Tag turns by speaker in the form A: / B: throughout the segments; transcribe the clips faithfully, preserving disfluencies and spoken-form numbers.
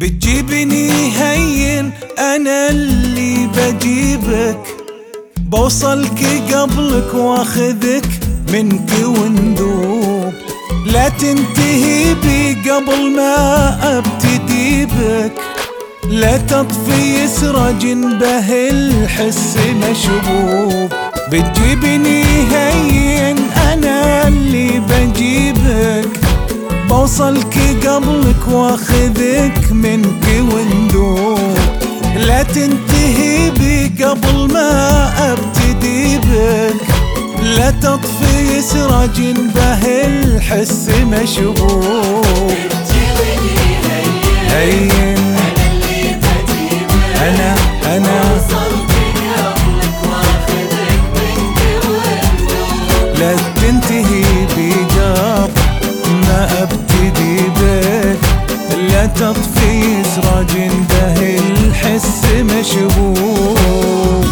A: بتجيبني هين انا اللي بجيبك، بوصلك قبلك واخذك منك وندوب، لا تنتهي بي قبل ما ابتدي بك، لا تطفي سراج به الحس مشبوب. بتجيبني هين انا اللي بجيبك، بوصلك قبلك واخذك منك وندوب، لا تنتهي بي قبل ما ابتدي بك، لا تطفي سراج به الحس مشبوب. هين
B: أنا اللي بجيبك،
A: انا انا
B: وصلتك قبلك واخذك منك وندوب،
A: لا تنتهي بي قبل ما ابتدي بك، لا تطفي سراج به الحس مشبوب.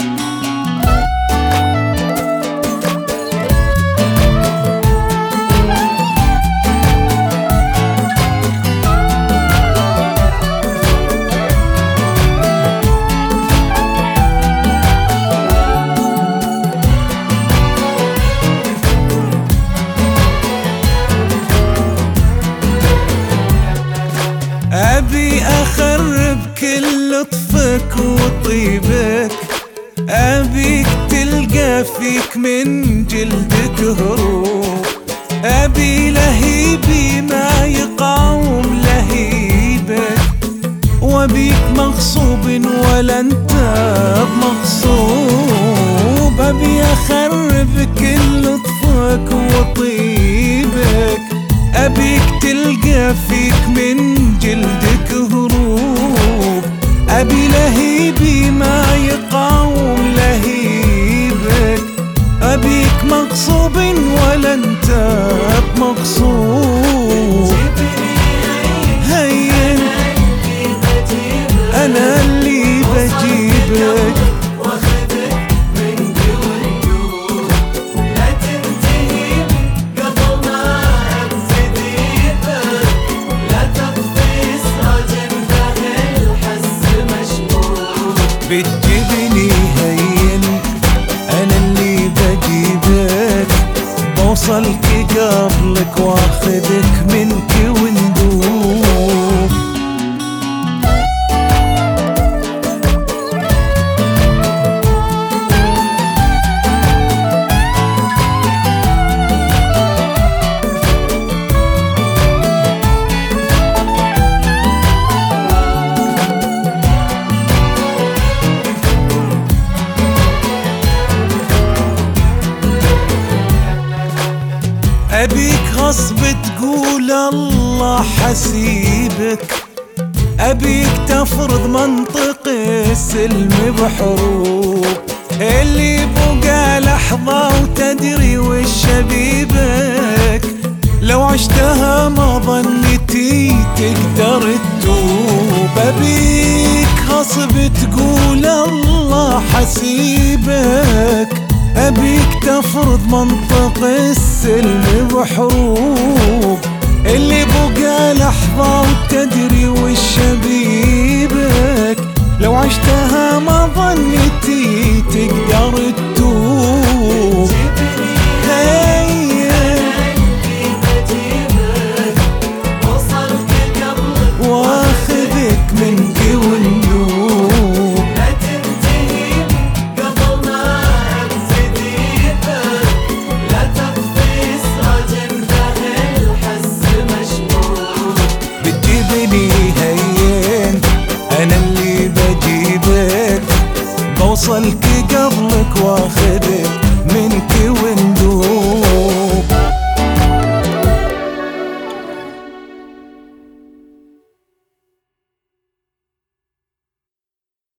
A: أبي أخرب كل لطفك وطيبك، أبيك تلقى فيك من جلدك هروب، أبي لهيبي ما يقاوم لهيبك، وأبيك مغصوب ولا أنت بمغصوب. أبي أخرب كل لطفك وطيبك، أبيك تلقى فيك من جلدك هروب، أبي لهيبي ما يقاوم لهيبك، أبيك مغصوب ولا أنت بمغصوب. هين أنا اللي بجيبك، بتجيبني هين انا اللي بجيبك، بوصلك قبلك واخذك منك وندوب. أبيك غصب تقول الله حسيبك، أبيك تفرض منطق السلم بحروب، اللي بقى لحظة وتدري وش بيبك، لو عشتها ما ظنيتي تقدر تتوب. أبيك غصب تقول الله حسيبك، أبيك تفرض منطق السلم بحروب، اللي بقى لحظة وتدري وش بيبك، لو عشتها ما ظنيتي تقدر تتوب. واخذك منك وندوب،
B: لا تنتهي قبل ما ابتدي بك، لا تطفي سراج به الحس مشبوب.
A: بتجيبني هين انا اللي بجيبك، بوصلك قبلك واخذك منك وندوب.